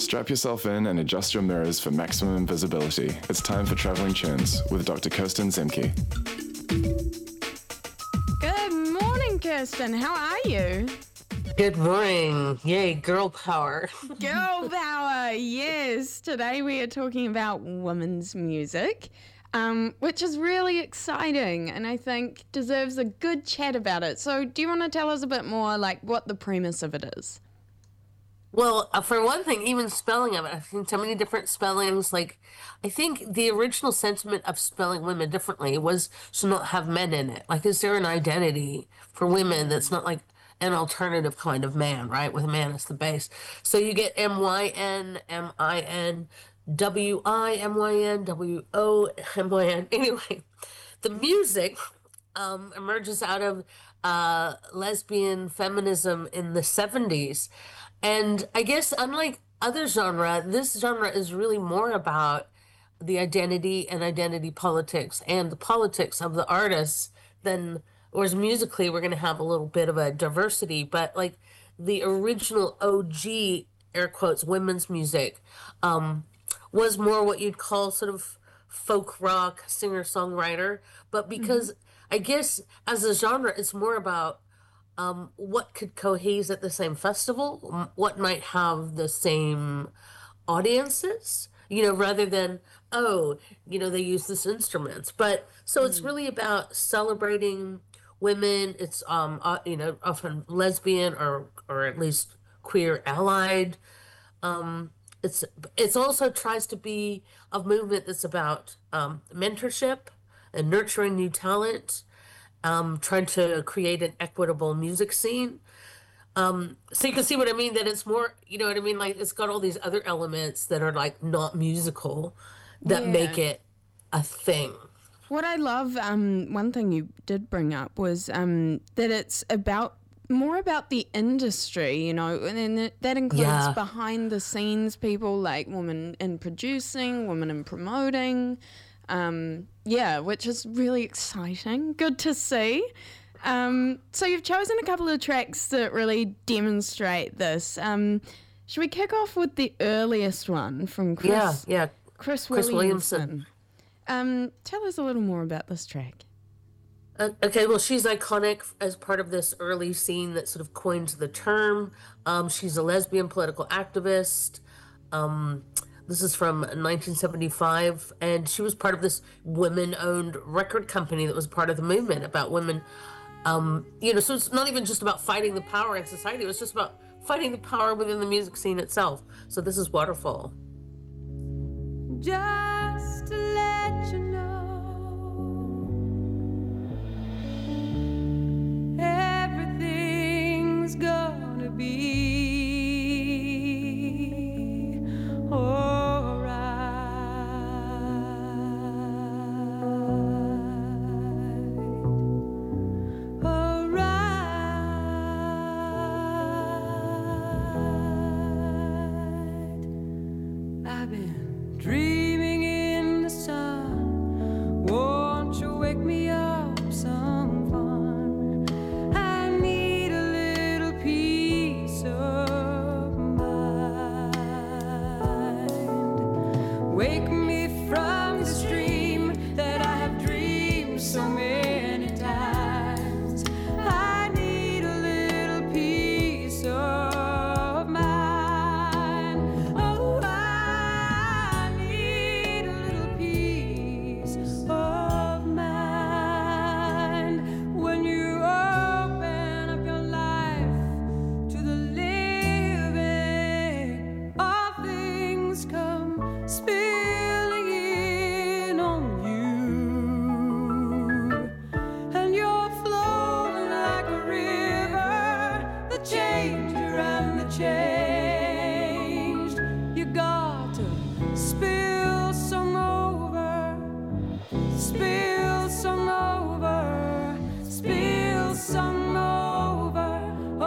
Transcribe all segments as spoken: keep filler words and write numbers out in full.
Strap yourself in and adjust your mirrors for maximum visibility. It's time for Traveling Tunes with Doctor Kirsten Zemke. Good morning, Kirsten. How are you? Good morning. Yay, girl power. Girl power, yes. Today we are talking about women's music, um, which is really exciting and I think deserves a good chat about it. So do you want to tell us a bit more like what the premise of it is? Well, uh, for one thing, even spelling of it, I've seen so many different spellings. Like, I think the original sentiment of spelling women differently was to not have men in it. Like, is there an identity for women that's not like an alternative kind of man, right? With man as the base. So you get M Y N, M I N, W I M Y N, W O M Y N. Anyway, the music um, emerges out of uh, lesbian feminism in the seventies. And I guess unlike other genre, this genre is really more about the identity and identity politics and the politics of the artists than, whereas musically we're going to have a little bit of a diversity, but like the original O G, air quotes, women's music um, was more what you'd call sort of folk rock, singer-songwriter. But because mm-hmm. I guess as a genre, it's more about Um, what could cohaze at the same festival, what might have the same audiences, you know, rather than, oh, you know, they use this instruments. But so it's really about celebrating women. It's, um, uh, you know, often lesbian or, or at least queer allied. Um, it's, it's also tries to be a movement that's about um, mentorship and nurturing new talent. Um, trying to create an equitable music scene. Um, so you can see what I mean, that it's more, you know what I mean? Like it's got all these other elements that are like not musical that Yeah. make it a thing. What I love, um, one thing you did bring up was um, that it's about more about the industry, you know, and then that includes Yeah. behind the scenes people like women in producing, women in promoting, Um, yeah, which is really exciting. Good to see. Um, so you've chosen a couple of tracks that really demonstrate this. Um, should we kick off with the earliest one from Chris? Yeah, yeah. Chris, Chris Williamson. Williamson. Um, tell us a little more about this track. Uh, okay, well, she's iconic as part of this early scene that sort of coins the term. Um, she's a lesbian political activist. Um, This is from nineteen seventy-five, and she was part of this women-owned record company that was part of the movement about women. Um, you know, so it's not even just about fighting the power in society. It was just about fighting the power within the music scene itself. So this is Waterfall. Just to let you know, everything's gonna be dreaming in the sun, won't you wake me up some fun? I need a little peace of mind. Wake me from this dream that I have dreamed so many times. I need a little peace of mind. Oh, I changed. You got to spill some over, spill some over, spill some over,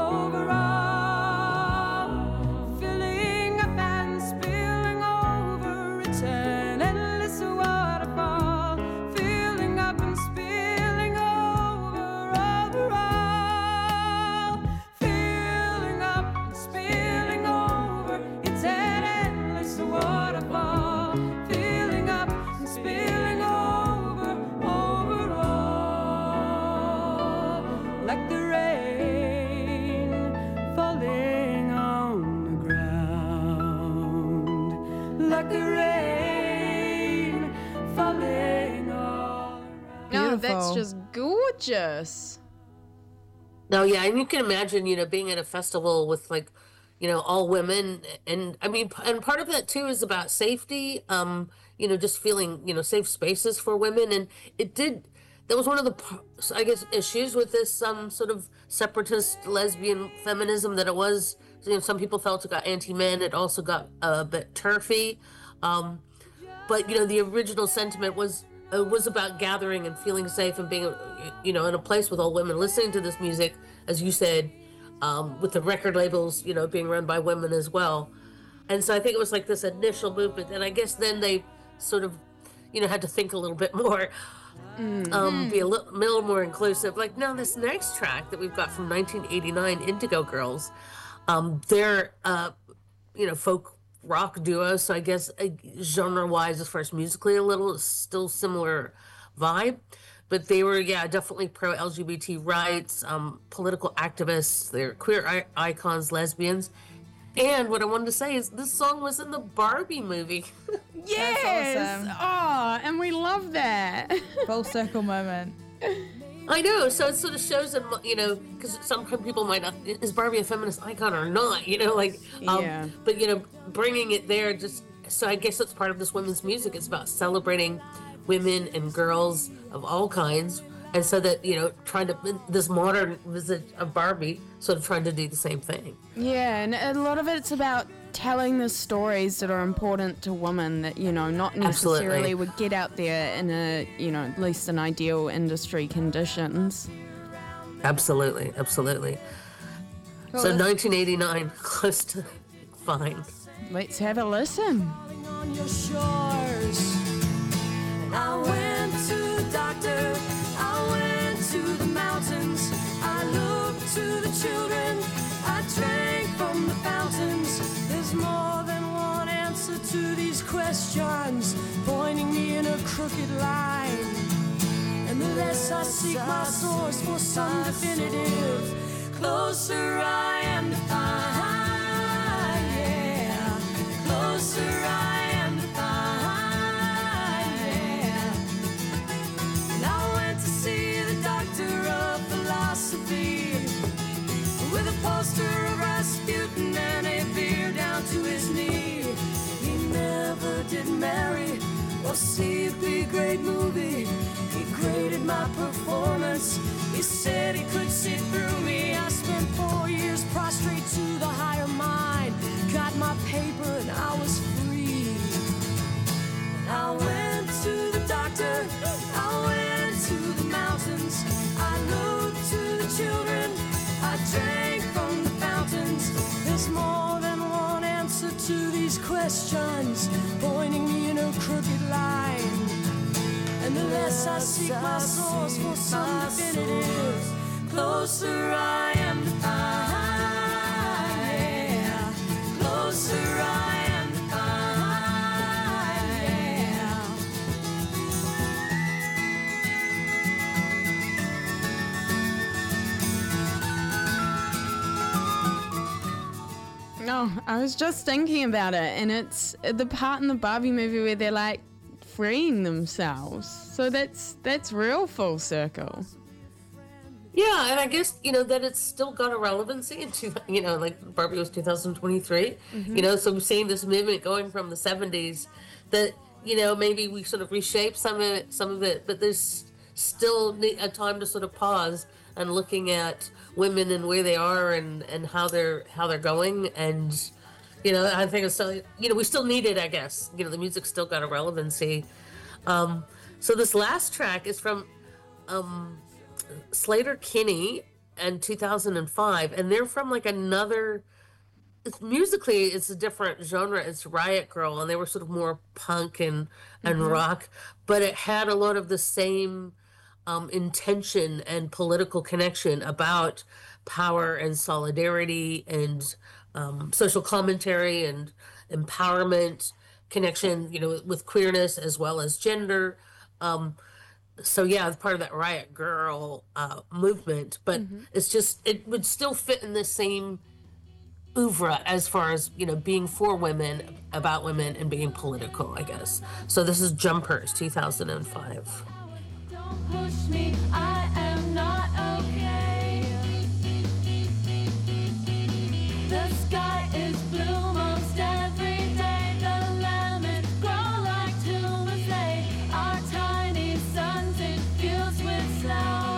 overall. Filling up and spilling over, it's an endless waterfall. Filling up and spilling over, overall. Filling up and spilling like a rain falling all No, that's Beautiful. just gorgeous. No, yeah, and you can imagine, you know, being at a festival with like, you know, all women, and I mean, p- and part of that too is about safety. Um, you know, just feeling, you know, safe spaces for women, and it did. That was one of the, p- I guess, issues with this um sort of separatist lesbian feminism, that it was. You know, some people felt it got anti-men. It also got a bit turfy. Um, but you know, the original sentiment was uh, was about gathering and feeling safe and being, uh, you know, in a place with all women, listening to this music, as you said, um, with the record labels, you know, being run by women as well. And so I think it was like this initial movement, and I guess then they sort of, you know, had to think a little bit more, um, be a little, little more inclusive. Like now, this next track that we've got from nineteen eighty-nine, Indigo Girls, um, they're, uh, you know, folk rock duo. So I guess uh, genre-wise, as far as musically, a little still similar vibe. But they were, yeah, definitely pro-L G B T rights, um, political activists. They're queer I- icons, lesbians. And what I wanted to say is this song was in the Barbie movie. Yes. awesome. Oh, and we love that. Full circle moment. I know, so it sort of shows them, you know, because some people might not, is Barbie a feminist icon or not, you know, like, um, Yeah. but, you know, bringing it there just, so I guess that's part of this women's music. It's about celebrating women and girls of all kinds. And so that, you know, trying to, this modern visit of Barbie, sort of trying to do the same thing. Yeah, and a lot of it's about telling the stories that are important to women that, you know, not necessarily Absolutely. would get out there in a, you know, at least in ideal industry conditions. Absolutely, absolutely. Cool, So let's- nineteen eighty-nine, close to fine. Let's have a listen. on your shores. And I went to the doctor, I went to the mountains, I looked to the children, I drank from the fountains. There's more than one answer to these questions, pointing me in a crooked line. And the less I seek my source for some definitive, closer I am to find, yeah. Closer I am to find, yeah. And I went to see the doctor of philosophy with a poster of Rasputin and a beer down to his knee. He never did marry or see a big great movie. He graded my performance. He said he could see through me. I spent four years prostrate to the higher mind. Got my paper and I was free. And I went to the doctor. I went to the mountains. I looked to the children. I drank from the fountains. There's more than one answer to these questions, pointing me in a crooked line. And the less I seek my source for some definitive, closer I am to find, yeah. Closer I am to find, yeah. No, I was just thinking about it, and it's the part in the Barbie movie where they're like freeing themselves. So that's that's real full circle. Yeah, and I guess, you know, that it's still got a relevancy into, you know, like Barbie was two thousand twenty-three, you know, so we're seeing this movement going from the seventies that, you know, maybe we sort of reshape some of it, some of it, but there's still ne- a time to sort of pause and looking at women and where they are and, and how they're how they're going. And, you know, I think it's still, you know, we still need it, I guess. You know, the music's still got a relevancy. Um, so this last track is from um, Slater Kinney in two thousand five, and they're from like another, it's, musically it's a different genre. It's Riot Girl, and they were sort of more punk and, and rock, but it had a lot of the same um, intention and political connection about power and solidarity and um, social commentary and empowerment connection, you know, with queerness as well as gender. Um, so yeah, it's part of that Riot Girl uh, movement, but it's just, it would still fit in the same oeuvre as far as, you know, being for women, about women, and being political, I guess. So this is Jumpers, two thousand five. Don't push me, I am not okay. The sky is blue most every day. The lemons grow like tumors. They are tiny suns infused with flowers.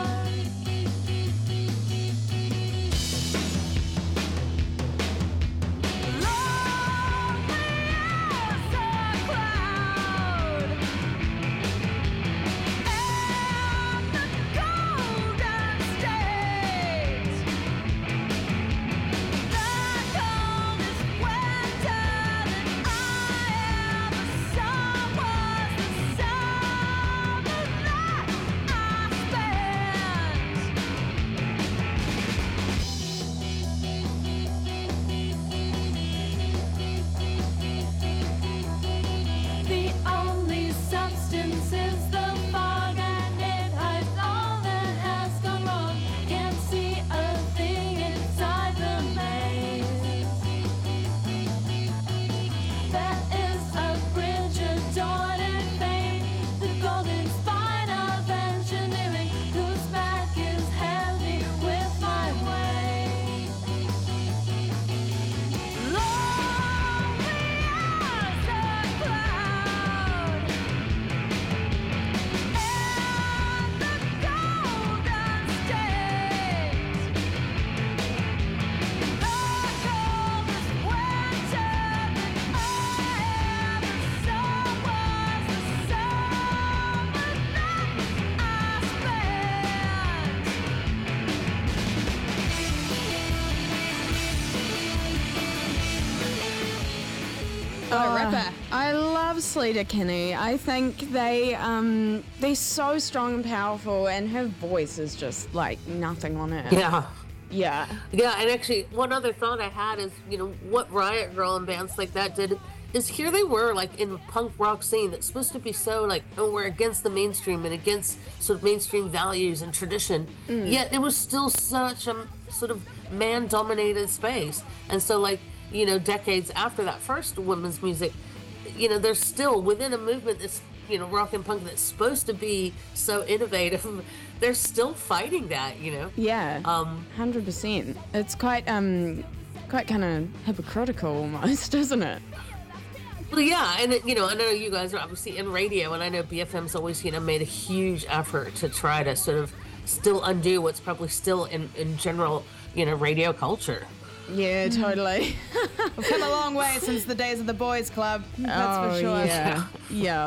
Oh, rapper. I love Sleater-Kinney. I think they um they're so strong and powerful, and her voice is just like nothing on it. Yeah. Yeah. Yeah, and actually, one other thought I had is, you know, what Riot Girl and bands like that did is here they were, like, in the punk rock scene that's supposed to be so, like, oh, we're against the mainstream and against sort of mainstream values and tradition, Mm. yet it was still such a sort of man-dominated space. And so, like, you know, decades after that first women's music, you know, there's still, within a movement that's, you know, rock and punk that's supposed to be so innovative, they're still fighting that, you know? Yeah. Um, one hundred percent. It's quite um quite kind of hypocritical almost, isn't it? Well, yeah, and it, you know, I know you guys are obviously in radio, and I know B F M's always, you know, made a huge effort to try to sort of still undo what's probably still in, in general, you know, radio culture. Yeah, totally. We've come a long way since the days of the boys' club. That's oh, for sure. Yeah, yeah.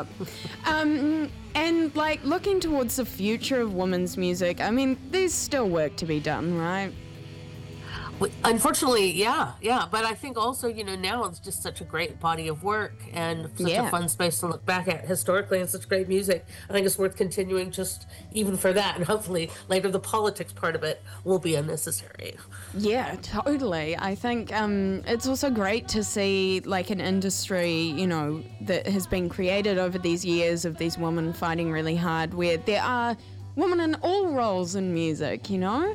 Um, and like looking towards the future of women's music, I mean, there's still work to be done, right? Well, unfortunately, yeah, yeah. But I think also, you know, now it's just such a great body of work and such Yeah. a fun space to look back at historically, and such great music. I think it's worth continuing just even for that. And hopefully later the politics part of it will be unnecessary. Yeah, totally. I think um, it's also great to see like an industry, you know, that has been created over these years of these women fighting really hard, where there are women in all roles in music, you know?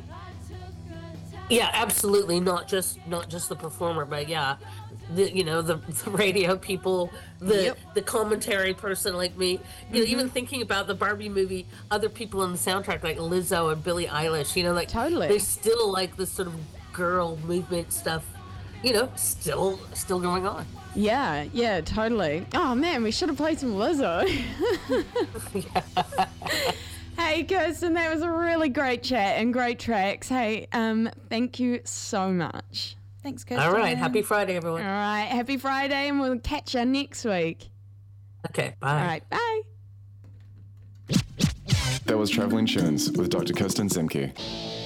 Yeah, absolutely. Not just not just the performer, but yeah, the you know the, the radio people, the Yep. the commentary person like me. You know, even thinking about the Barbie movie, other people in the soundtrack like Lizzo and Billie Eilish. You know, like Totally. there's still like this sort of girl movement stuff. You know, still still going on. Yeah, yeah, totally. Oh man, we should have played some Lizzo. Hey, Kirsten, that was a really great chat and great tracks. Hey, um, thank you so much. Thanks, Kirsten. All right, happy Friday, All everyone. right, happy Friday, and we'll catch you next week. Okay, bye. All right, bye. That was Traveling Tunes with Doctor Kirsten Zemke.